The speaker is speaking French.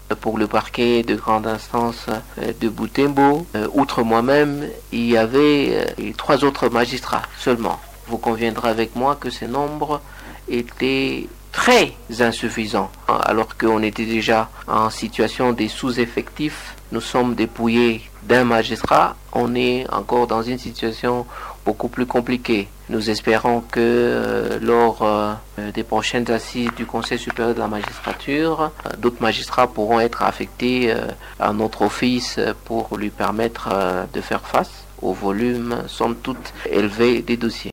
pour le parquet de grande instance de Butembo. Outre moi-même, il y avait 3 autres magistrats seulement. Vous conviendrez avec moi que ce nombre était très insuffisant, alors qu'on était déjà en situation de sous-effectif. Nous sommes dépouillés d'un magistrat, on est encore dans une situation beaucoup plus compliquée. Nous espérons que lors des prochaines assises du Conseil supérieur de la magistrature, d'autres magistrats pourront être affectés à notre office pour lui permettre de faire face au volume, somme toute, élevé des dossiers.